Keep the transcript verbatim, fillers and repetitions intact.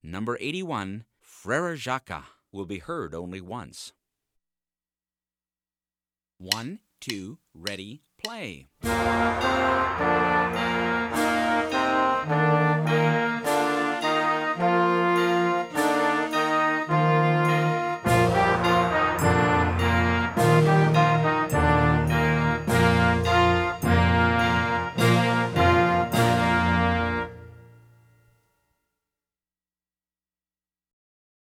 Number eighty-one, Frere Jacques, will be heard only once. One, two, ready, play.